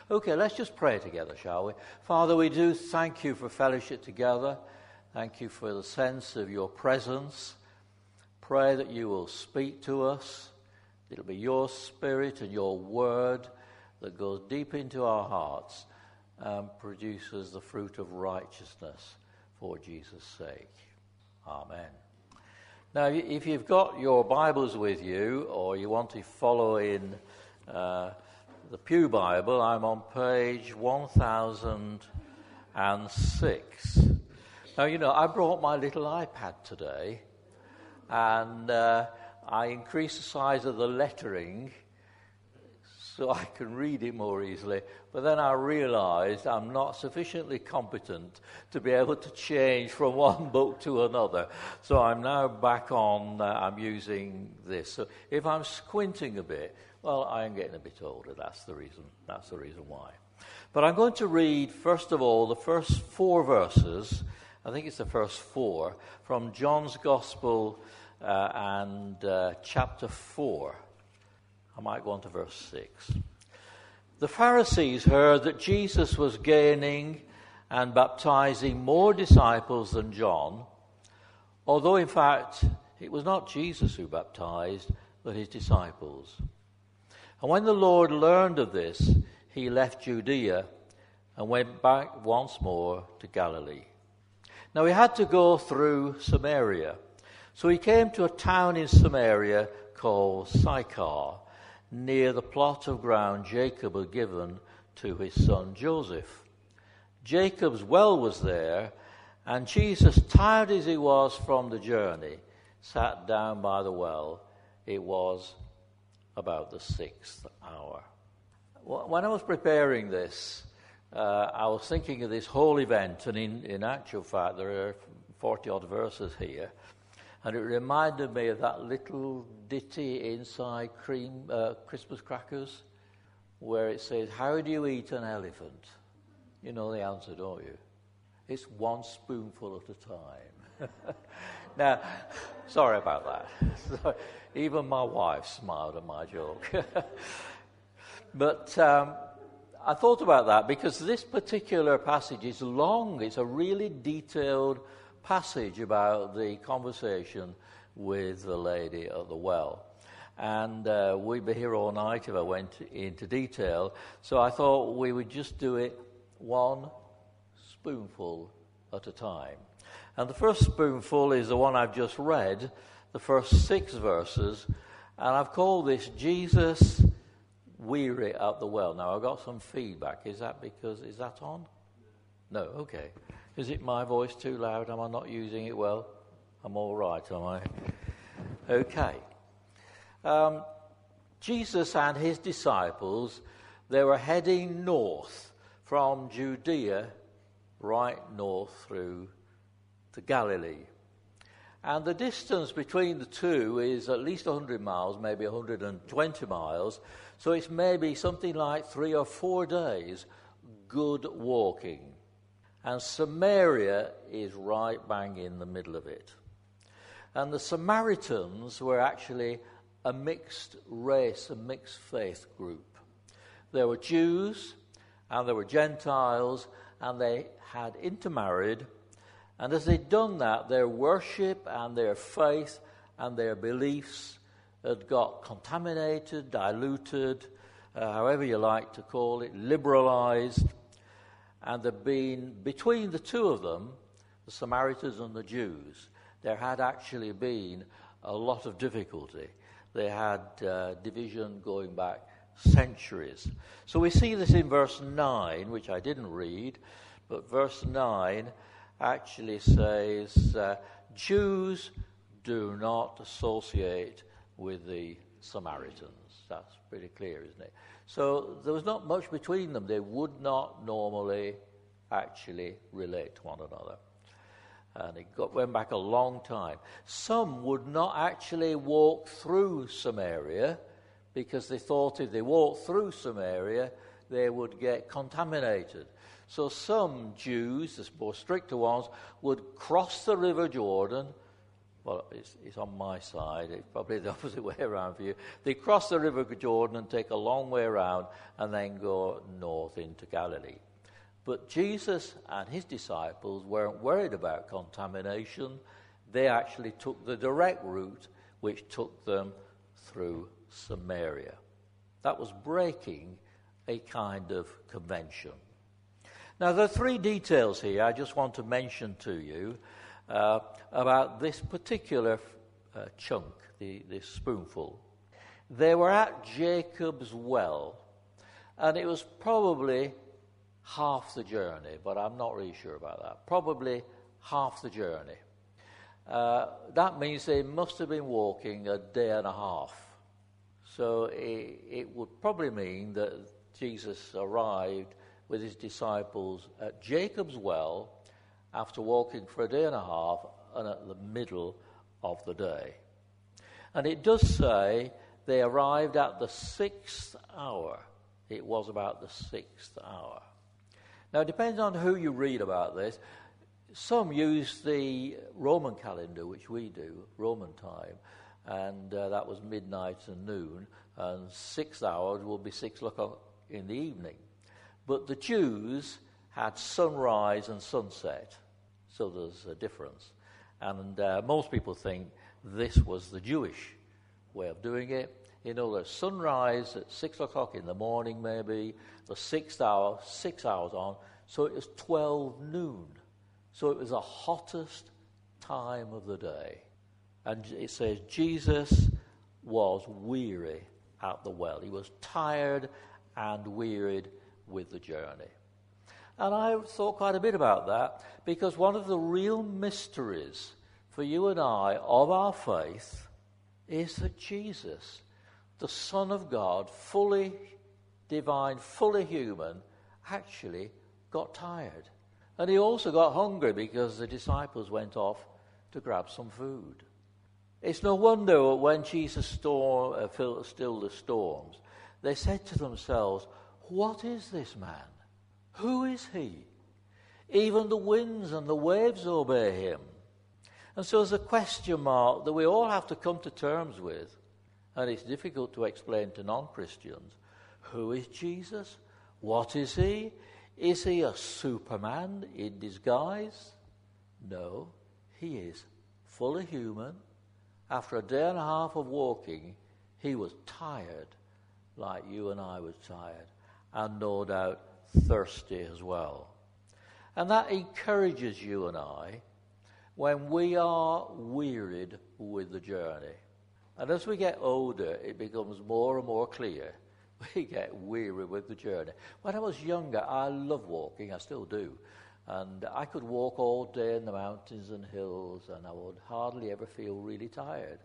Okay, let's just pray together, shall we? Father, we do thank you for fellowship together. Thank you for the sense of your presence. Pray that you will speak to us. It'll be your spirit and your word that goes deep into our hearts and produces the fruit of righteousness for Jesus' sake. Amen. Now, if you've got your Bibles with you or you want to follow in the Pew Bible, I'm on page 1006. Now, I brought my little iPad today, and I increased the size of the lettering so I can read it more easily. But then I realized I'm not sufficiently competent to be able to change from one book to another. So I'm now back on, I'm using this. So if I'm squinting a bit, well, I am getting a bit older. That's the reason why. But I'm going to read, first of all, the first 4 verses. I think it's the first 4 from John's Gospel and chapter 4. I might go on to verse 6. The Pharisees heard that Jesus was gaining and baptizing more disciples than John, although in fact it was not Jesus who baptized, but his disciples. And when the Lord learned of this, he left Judea and went back once more to Galilee. Now he had to go through Samaria. So he came to a town in Samaria called Sychar, near the plot of ground Jacob had given to his son Joseph. Jacob's well was there, and Jesus, tired as he was from the journey, sat down by the well. It was about the 6th hour. When I was preparing this, I was thinking of this whole event, and in actual fact there are 40-odd verses here. And it reminded me of that little ditty inside Christmas crackers, where it says, "How do you eat an elephant?" You know the answer, don't you? It's one spoonful at a time. Now, sorry about that. Even my wife smiled at my joke. But I thought about that because this particular passage is long. It's a really detailed passage about the conversation with the lady at the well. And we'd be here all night if I went into detail. So I thought we would just do it one spoonful at a time. And the first spoonful is the one I've just read, the first 6 verses. And I've called this Jesus Weary at the Well. Now, I've got some feedback. Is that on? No, okay. Is it my voice too loud? Am I not using it well? I'm all right, am I? Okay. Jesus and his disciples, they were heading north from Judea, right north through to Galilee. And the distance between the two is at least 100 miles, maybe 120 miles. So it's maybe something like 3 or 4 days good walking. And Samaria is right bang in the middle of it. And the Samaritans were actually a mixed race, a mixed faith group. There were Jews and there were Gentiles, and they had intermarried. And as they'd done that, their worship and their faith and their beliefs had got contaminated, diluted, however you like to call it, liberalized. And there'd been, between the two of them, the Samaritans and the Jews, there had actually been a lot of difficulty. They had division going back centuries. So we see this in verse 9, which I didn't read, but verse 9 actually says, Jews do not associate with the Samaritans. That's pretty clear, isn't it? So there was not much between them. They would not normally actually relate to one another. And it went back a long time. Some would not actually walk through Samaria because they thought if they walked through Samaria, they would get contaminated. So some Jews, the more stricter ones, would cross the River Jordan, well, it's on my side. It's probably the opposite way around for you. They cross the river Jordan and take a long way around and then go north into Galilee. But Jesus and his disciples weren't worried about contamination. They actually took the direct route, which took them through Samaria. That was breaking a kind of convention. Now, there are three details here I just want to mention to you about this particular chunk, this spoonful. They were at Jacob's well, and it was probably half the journey, but I'm not really sure about that. Probably half the journey. That means they must have been walking a day and a half. So it would probably mean that Jesus arrived with his disciples at Jacob's well after walking for a day and a half and at the middle of the day. And it does say they arrived at the 6th hour. It was about the 6th hour. Now, it depends on who you read about this. Some use the Roman calendar, which we do, Roman time, and that was midnight and noon, and 6 hours will be 6 o'clock in the evening. But the Jews had sunrise and sunset, so there's a difference. And most people think this was the Jewish way of doing it. You know, there's sunrise at 6 o'clock in the morning, maybe, the 6th hour, 6 hours on, so it was 12 noon. So it was the hottest time of the day. And it says Jesus was weary at the well. He was tired and wearied with the journey. And I thought quite a bit about that, because one of the real mysteries for you and I of our faith is that Jesus, the Son of God, fully divine, fully human, actually got tired. And he also got hungry because the disciples went off to grab some food. It's no wonder when Jesus stilled the storms, they said to themselves, "What is this man? Who is he? Even the winds and the waves obey him." And so there's a question mark that we all have to come to terms with. And it's difficult to explain to non-Christians. Who is Jesus? What is he? Is he a Superman in disguise? No, he is fully human. After a day and a half of walking, he was tired, like you and I was tired, and no doubt thirsty as well. And that encourages you and I when we are wearied with the journey. And as we get older, it becomes more and more clear. We get weary with the journey. When I was younger, I loved walking. I still do. And I could walk all day in the mountains and hills, and I would hardly ever feel really tired.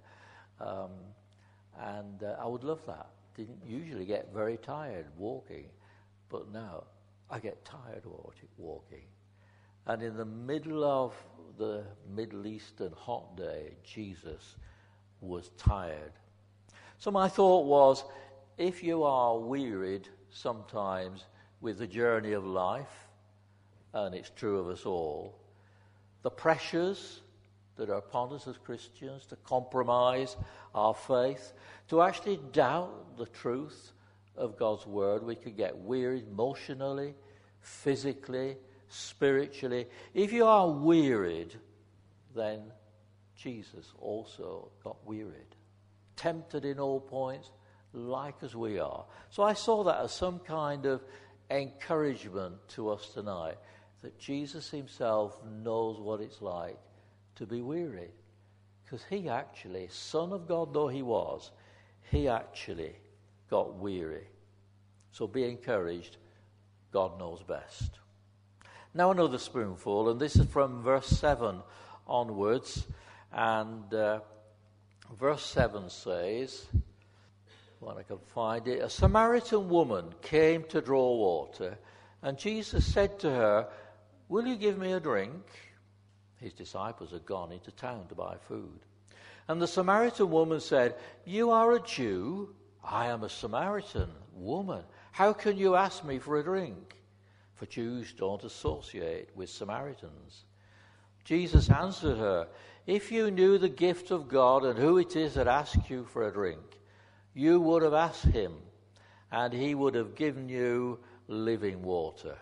And I would love that. Didn't usually get very tired walking, but now I get tired walking. And in the middle of the Middle Eastern hot day, Jesus was tired. So my thought was, if you are wearied sometimes with the journey of life, and it's true of us all, the pressures that are upon us as Christians to compromise our faith, to actually doubt the truth of God's word, we can get wearied emotionally, physically, spiritually. If you are wearied, then Jesus also got wearied, tempted in all points, like as we are. So I saw that as some kind of encouragement to us tonight, that Jesus himself knows what it's like to be weary. Because he actually, Son of God though he was, he actually got weary. So be encouraged. God knows best. Now another spoonful, and this is from verse 7 onwards. And verse 7 says, when I can find it, a Samaritan woman came to draw water, and Jesus said to her, "Will you give me a drink?" His disciples had gone into town to buy food. And the Samaritan woman said, "You are a Jew, I am a Samaritan woman. How can you ask me for a drink?" For Jews don't associate with Samaritans. Jesus answered her, "If you knew the gift of God and who it is that asks you for a drink, you would have asked him, and he would have given you living water."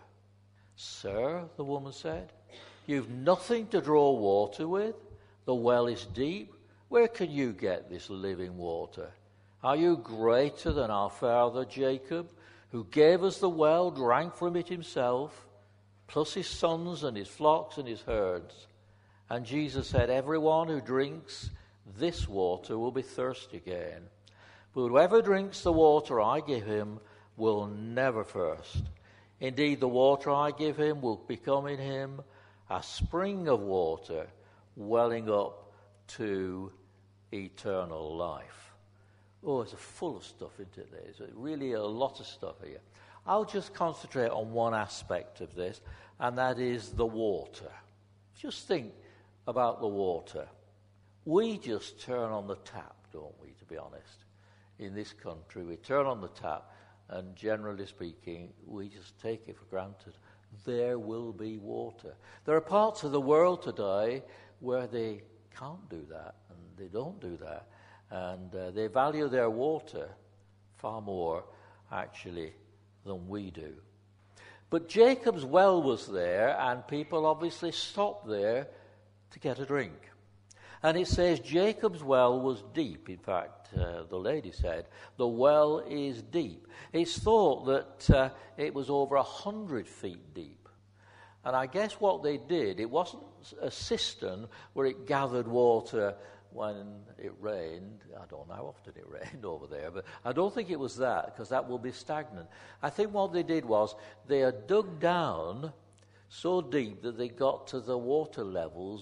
"Sir," the woman said, "you've nothing to draw water with. The well is deep. Where can you get this living water? Are you greater than our father Jacob, who gave us the well, drank from it himself, plus his sons and his flocks and his herds?" And Jesus said, "Everyone who drinks this water will be thirsty again. But whoever drinks the water I give him will never thirst. Indeed, the water I give him will become in him a spring of water welling up to eternal life." Oh, it's full of stuff, isn't it? There's really a lot of stuff here. I'll just concentrate on one aspect of this, and that is the water. Just think about the water. We just turn on the tap, don't we, to be honest? In this country, we turn on the tap, and generally speaking, we just take it for granted. There will be water. There are parts of the world today where they can't do that, and they don't do that, and they value their water far more, actually, than we do. But Jacob's well was there, and people obviously stopped there to get a drink. And it says Jacob's well was deep. In fact, the lady said, the well is deep. It's thought that it was over 100 feet deep. And I guess what they did, it wasn't a cistern where it gathered water when it rained. I don't know how often it rained over there, but I don't think it was that, because that will be stagnant. I think what they did was they had dug down so deep that they got to the water levels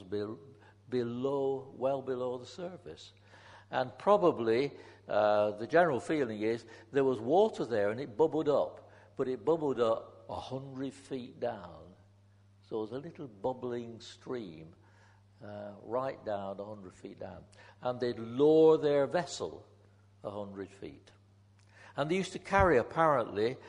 below, well below the surface. And probably the general feeling is there was water there and it bubbled up, but it bubbled up 100 feet down. So it was a little bubbling stream right down 100 feet down. And they'd lower their vessel 100 feet. And they used to carry, apparently,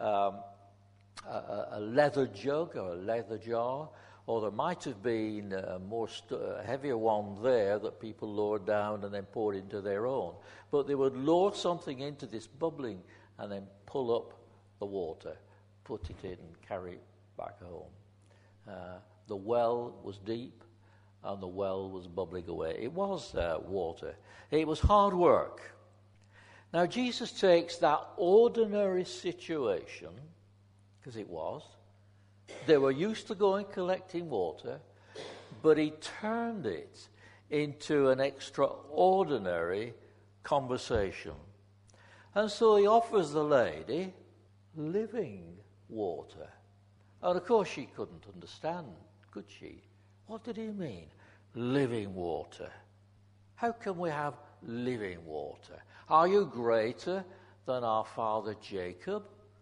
a leather jug or a leather jar, or there might have been a more heavier one there that people lowered down and then poured into their own. But they would lower something into this bubbling and then pull up the water, put it in and carry it back home. The well was deep and the well was bubbling away. It was water. It was hard work. Now Jesus takes that ordinary situation, because it was. They were used to going collecting water, but he turned it into an extraordinary conversation. And so he offers the lady living water. And of course she couldn't understand, could she? What did he mean, living water? How can we have living water? Are you greater than our father Jacob?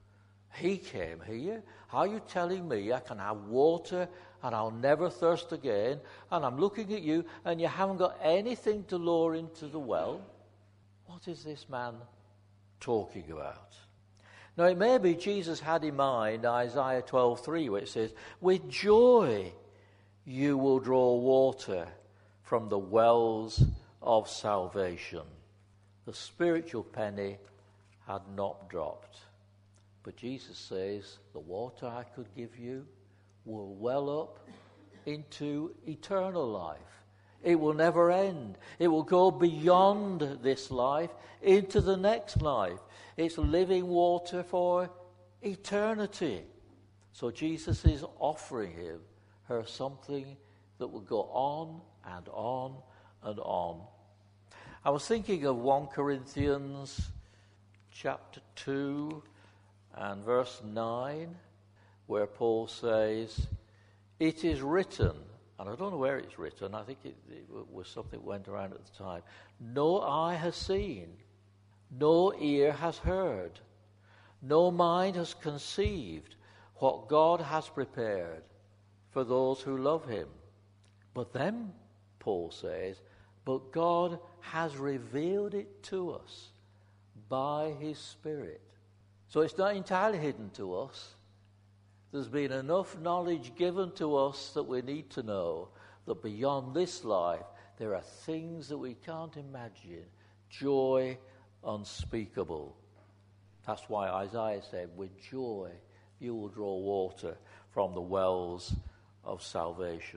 He came here. Are you telling me I can have water and I'll never thirst again? And I'm looking at you and you haven't got anything to lower into the well? What is this man talking about? Now it may be Jesus had in mind Isaiah 12:3, where it says, "With joy you will draw water from the wells of salvation." The spiritual penny had not dropped. But Jesus says, the water I could give you will well up into eternal life. It will never end. It will go beyond this life into the next life. It's living water for eternity. So Jesus is offering her something that will go on and on and on. I was thinking of 1 Corinthians chapter 2 and verse 9, where Paul says, "It is written," and I don't know where it's written, I think it was something that went around at the time, "No eye has seen, no ear has heard, no mind has conceived what God has prepared for those who love him." But then, Paul says, "But God has revealed it to us by his Spirit." So it's not entirely hidden to us. There's been enough knowledge given to us that we need to know, that beyond this life there are things that we can't imagine, joy unspeakable. That's why Isaiah said, with joy you will draw water from the wells of salvation.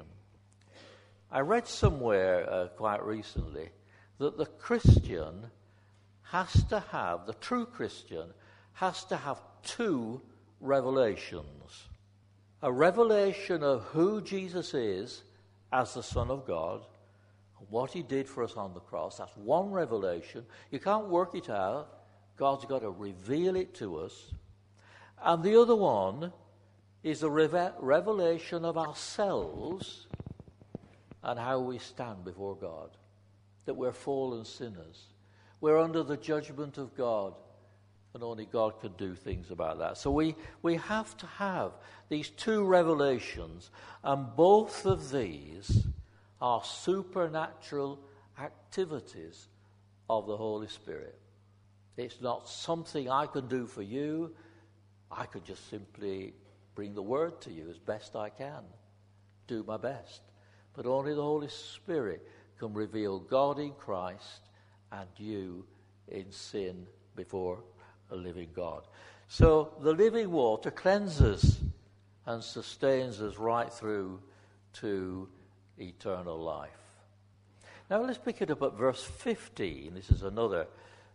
I read somewhere quite recently that the Christian has to have, the true Christian has to have two revelations. A revelation of who Jesus is as the Son of God, what he did for us on the cross. That's one revelation. You can't work it out. God's got to reveal it to us. And the other one is the revelation of ourselves and how we stand before God. That we're fallen sinners. We're under the judgment of God. And only God can do things about that. So we have to have these two revelations. And both of these are supernatural activities of the Holy Spirit. It's not something I can do for you. I could just simply bring the word to you as best I can. Do my best. But only the Holy Spirit can reveal God in Christ and you in sin before a living God. So the living water cleanses and sustains us right through to eternal life. Now let's pick it up at verse 15. This is another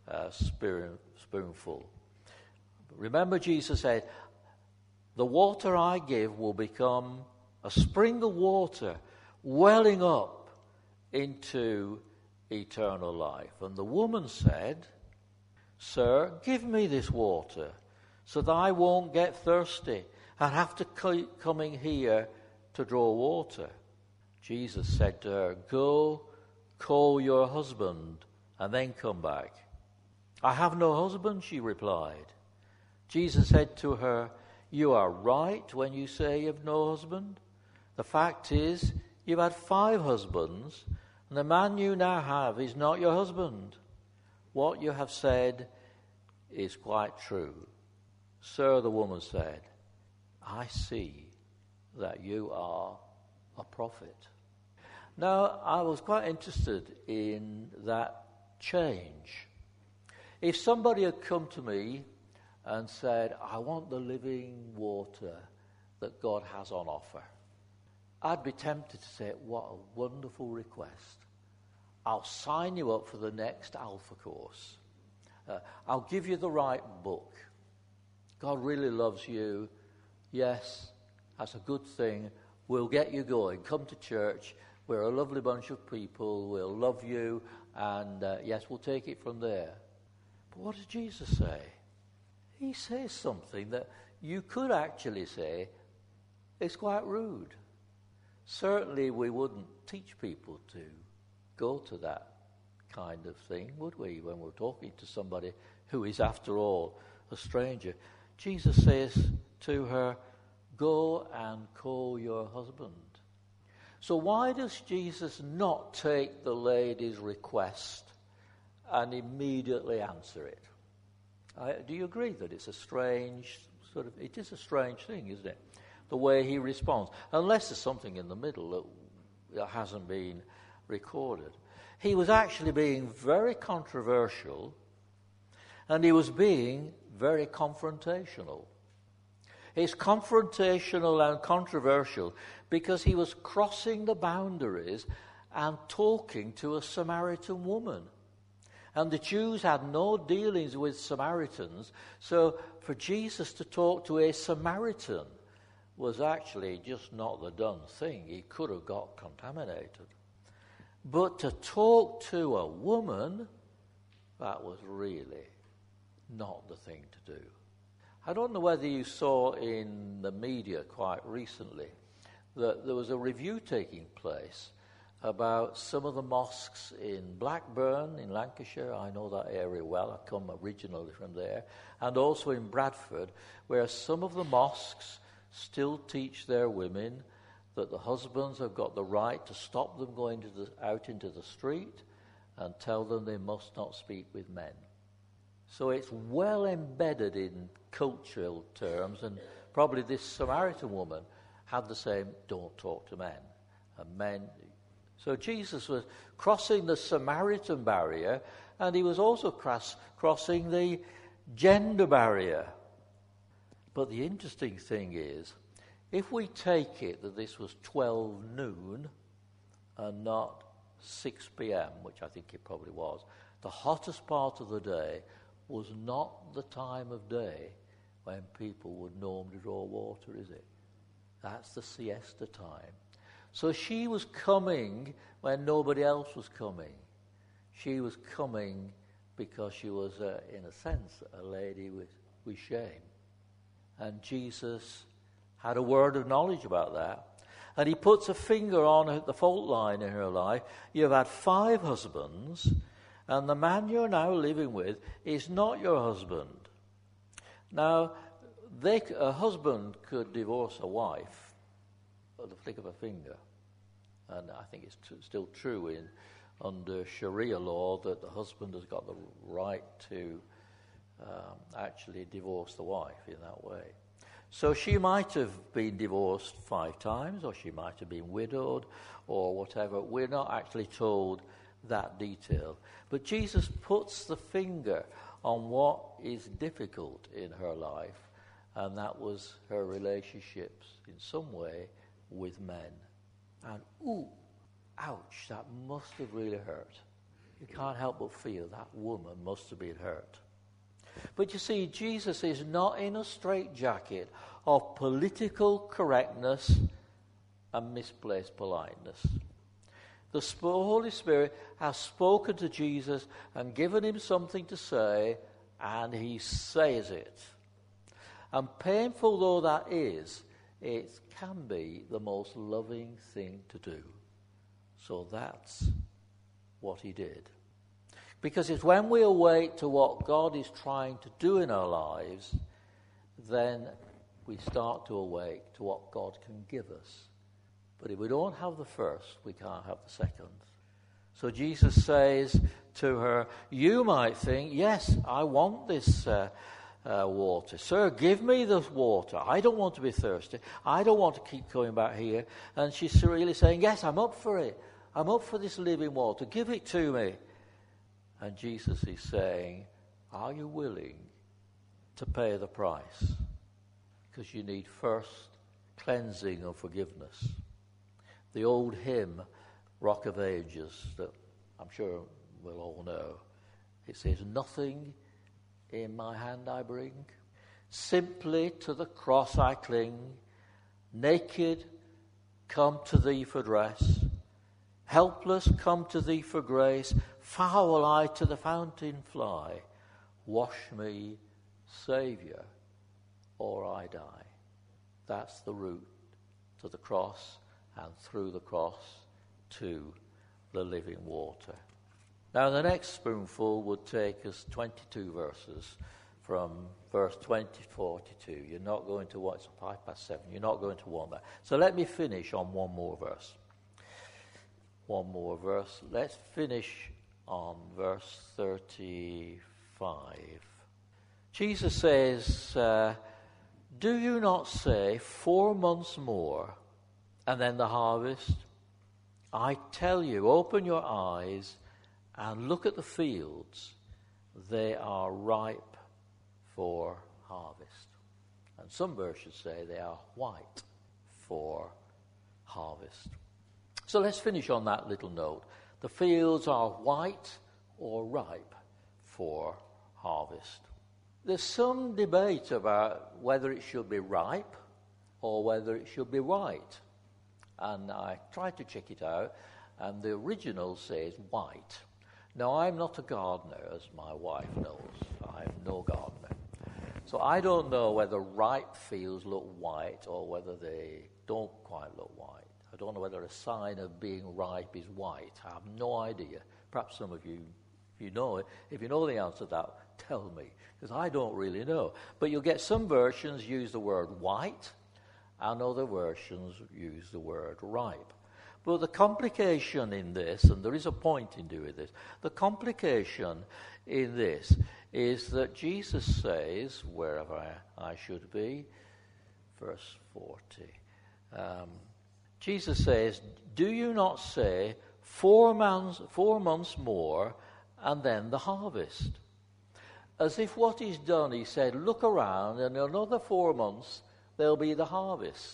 spoonful. Remember, Jesus said, the water I give will become a spring of water welling up into eternal life. And the woman said, Sir, give me this water so that I won't get thirsty and have to keep coming here to draw water. Jesus said to her, Go, call your husband and then come back. I have no husband, she replied. Jesus said to her, You are right when you say you have no husband. The fact is, you've had 5 husbands, and the man you now have is not your husband. What you have said is quite true. Sir, the woman said, I see that you are a prophet. Now, I was quite interested in that change. If somebody had come to me and said, I want the living water that God has on offer, I'd be tempted to say, what a wonderful request. I'll sign you up for the next Alpha course. I'll give you the right book. God really loves you. Yes, that's a good thing. We'll get you going. Come to church. We're a lovely bunch of people. We'll love you. And yes, we'll take it from there. But what does Jesus say? He says something that you could actually say is quite rude. Certainly we wouldn't teach people to go to that kind of thing, would we, when we're talking to somebody who is, after all, a stranger. Jesus says to her, Go and call your husband. So why does Jesus not take the lady's request and immediately answer it? Do you agree that it's a strange it is a strange thing, isn't it? The way he responds, unless there's something in the middle that hasn't been recorded. He was actually being very controversial, and he was being very confrontational. He's confrontational and controversial because he was crossing the boundaries and talking to a Samaritan woman. And the Jews had no dealings with Samaritans, so for Jesus to talk to a Samaritan was actually just not the done thing. He could have got contaminated. But to talk to a woman, that was really not the thing to do. I don't know whether you saw in the media quite recently that there was a review taking place about some of the mosques in Blackburn, in Lancashire. I know that area well. I come originally from there. And also in Bradford, where some of the mosques still teach their women that the husbands have got the right to stop them going out into the street and tell them they must not speak with men. So it's well embedded in cultural terms, and probably this Samaritan woman had the same, don't talk to men. And men, So Jesus was crossing the Samaritan barrier, and he was also crossing the gender barrier. But the interesting thing is, if we take it that this was 12 noon and not 6 p.m., which I think it probably was, the hottest part of the day was not the time of day when people would normally draw water, is it? That's the siesta time. So she was coming when nobody else was coming. She was coming because she was, in a sense, a lady with shame. And Jesus had a word of knowledge about that. And he puts a finger on the fault line in her life. You've had 5 husbands, and the man you're now living with is not your husband. Now, a husband could divorce a wife at the flick of a finger. And I think it's still true under Sharia law that the husband has got the right to actually divorce the wife in that way. So she might have been divorced 5 times, or she might have been widowed, or whatever. We're not actually told that detail. But Jesus puts the finger on what is difficult in her life, and that was her relationships in some way with men. And ooh, ouch, that must have really hurt. You can't help but feel that woman must have been hurt. But you see, Jesus is not in a straitjacket of political correctness and misplaced politeness. The Holy Spirit has spoken to Jesus and given him something to say, and he says it. And painful though that is, it can be the most loving thing to do. So that's what he did. Because it's when we awake to what God is trying to do in our lives, then we start to awake to what God can give us. But if we don't have the first, we can't have the second. So Jesus says to her, you might think, yes, I want this water. Sir, give me this water. I don't want to be thirsty. I don't want to keep coming back here. And she's really saying, yes, I'm up for it. I'm up for this living water. Give it to me. And Jesus is saying, are you willing to pay the price? Because you need first cleansing and forgiveness. The old hymn, Rock of Ages, that I'm sure we'll all know, it says, nothing in my hand I bring, simply to the cross I cling, naked come to thee for dress, helpless come to thee for grace, foul I to the fountain fly, wash me, Saviour, or I die. That's the route to the cross, and through the cross to the living water. Now the next spoonful would take us 22 verses from verse 20 to 42. You're not going to watch 7:05. You're not going to want that. So let me finish on one more verse. One more verse. Let's finish on verse 35. Jesus says, do you not say 4 months more and then the harvest? I tell you, open your eyes and look at the fields. They are ripe for harvest. And some versions say they are white for harvest. So let's finish on that little note. The fields are white or ripe for harvest. There's some debate about whether it should be ripe or whether it should be white. And I tried to check it out, and the original says white. Now, I'm not a gardener, as my wife knows. I'm no gardener. So I don't know whether ripe fields look white or whether they don't quite look white. I don't know whether a sign of being ripe is white. I have no idea. Perhaps some of you, if you know it, if you know the answer to that, tell me, because I don't really know. But you'll get some versions use the word white, and other versions use the word ripe. But the complication in this, and there is a point in doing this, the complication in this is that Jesus says, wherever I should be, verse 40, Jesus says, do you not say 4 months more, and then the harvest. As if what he's done, he said, look around, and in another 4 months, there'll be the harvest.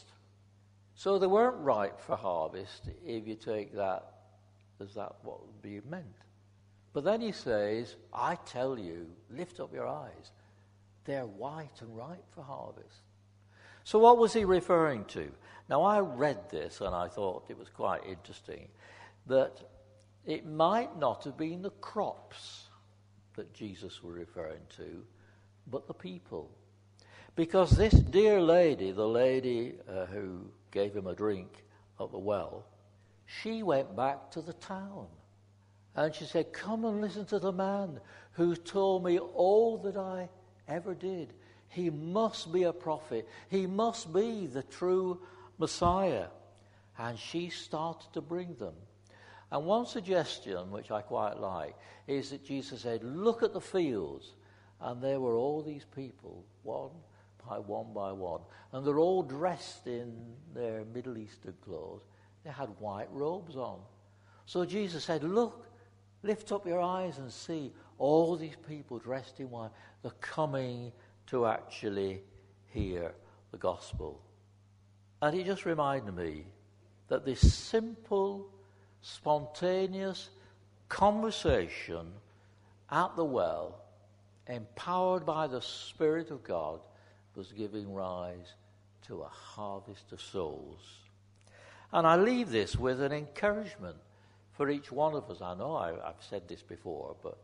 So they weren't ripe for harvest, if you take that as that what would be meant. But then he says, I tell you, lift up your eyes. They're white and ripe for harvest. So what was he referring to? Now, I read this, and I thought it was quite interesting, that it might not have been the crops that Jesus was referring to, but the people. Because this dear lady, the lady who gave him a drink at the well, she went back to the town. And she said, come and listen to the man who told me all that I ever did. He must be a prophet. He must be the true Messiah. And she started to bring them. And one suggestion, which I quite like, is that Jesus said, look at the fields. And there were all these people, one by one by one. And they're all dressed in their Middle Eastern clothes. They had white robes on. So Jesus said, look, lift up your eyes and see all these people dressed in white. They're coming to actually hear the gospel. And it just reminded me that this simple, spontaneous conversation at the well, empowered by the Spirit of God, was giving rise to a harvest of souls. And I leave this with an encouragement for each one of us. I know I've said this before, but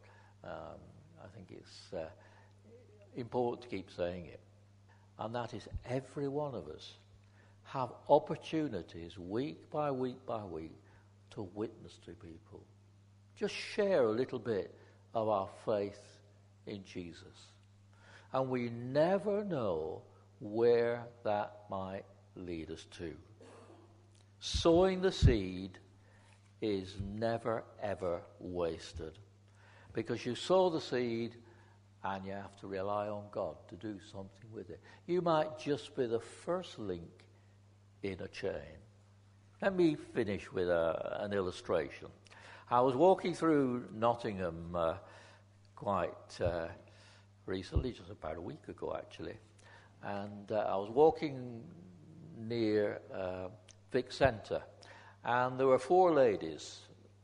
I think it's important to keep saying it. And that is, every one of us have opportunities week by week by week to witness to people. Just share a little bit of our faith in Jesus. And we never know where that might lead us to. Sowing the seed is never, ever wasted. Because you sow the seed and you have to rely on God to do something with it. You might just be the first link in a chain. Let me finish with an illustration. I was walking through Nottingham quite recently, just about a week ago actually, and I was walking near Vic Centre, and there were 4 ladies,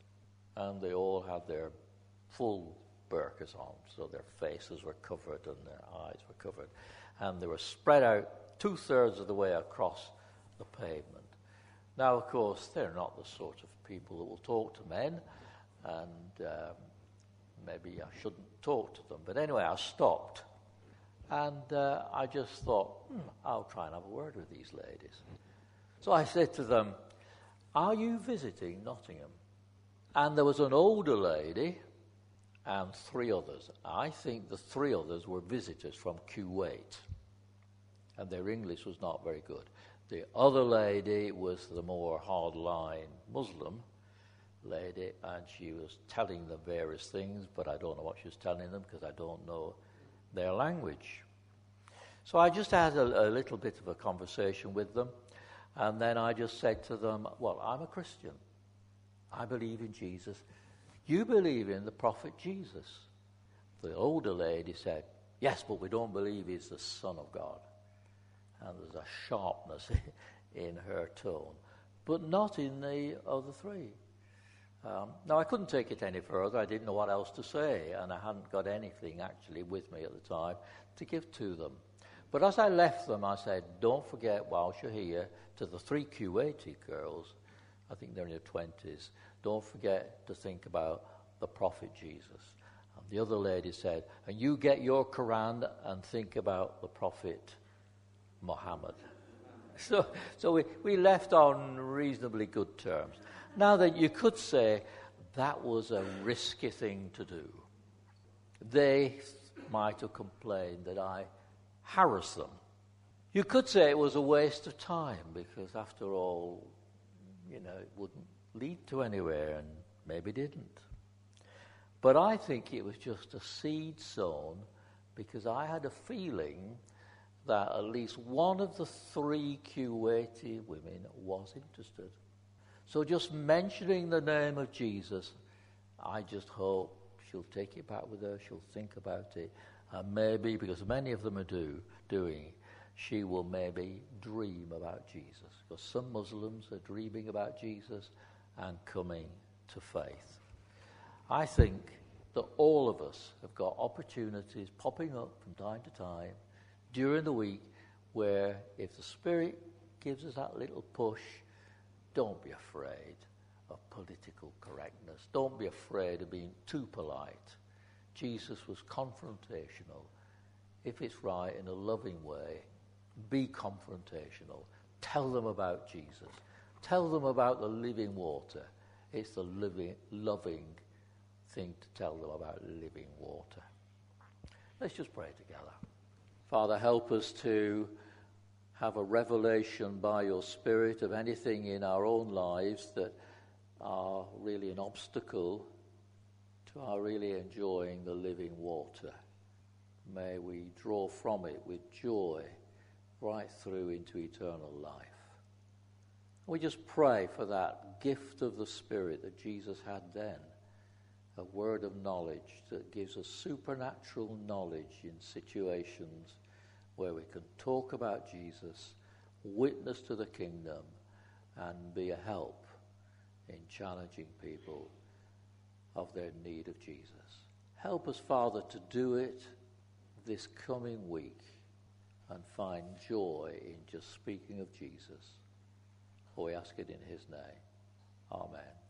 and they all had their full burqas on, so their faces were covered and their eyes were covered, and they were spread out 2/3 of the way across the pavement. Now, of course, they're not the sort of people that will talk to men, and maybe I shouldn't talk to them. But anyway, I stopped, and I just thought, I'll try and have a word with these ladies. So I said to them, are you visiting Nottingham? And there was an older lady and 3 others. I think the 3 others were visitors from Kuwait, and their English was not very good. The other lady was the more hard-line Muslim lady, and she was telling them various things, but I don't know what she was telling them because I don't know their language. So I just had a little bit of a conversation with them, and then I just said to them, well, I'm a Christian. I believe in Jesus. You believe in the prophet Jesus. The older lady said, yes, but we don't believe he's the Son of God. And there's a sharpness in her tone, but not in the other 3. Now, I couldn't take it any further. I didn't know what else to say, and I hadn't got anything actually with me at the time to give to them. But as I left them, I said, don't forget, whilst you're here, to the 3 Kuwaiti girls, I think they're in their 20s, don't forget to think about the prophet Jesus. And the other lady said, and you get your Quran and think about the prophet Muhammad. So we left on reasonably good terms. Now that you could say that was a risky thing to do. They might have complained that I harassed them. You could say it was a waste of time because after all, it wouldn't lead to anywhere, and maybe didn't. But I think it was just a seed sown because I had a feeling that at least one of the 3 Kuwaiti women was interested. So just mentioning the name of Jesus, I just hope she'll take it back with her, she'll think about it, and maybe, because many of them are doing, she will maybe dream about Jesus. Because some Muslims are dreaming about Jesus and coming to faith. I think that all of us have got opportunities popping up from time to time during the week where if the Spirit gives us that little push, don't be afraid of political correctness. Don't be afraid of being too polite. Jesus was confrontational. If it's right, in a loving way, be confrontational. Tell them about Jesus. Tell them about the living water. It's the loving thing to tell them about living water. Let's just pray together. Father, help us to have a revelation by your Spirit of anything in our own lives that are really an obstacle to our really enjoying the living water. May we draw from it with joy right through into eternal life. We just pray for that gift of the Spirit that Jesus had then, a word of knowledge that gives us supernatural knowledge in situations where we can talk about Jesus, witness to the kingdom, and be a help in challenging people of their need of Jesus. Help us, Father, to do it this coming week and find joy in just speaking of Jesus. For we ask it in his name. Amen.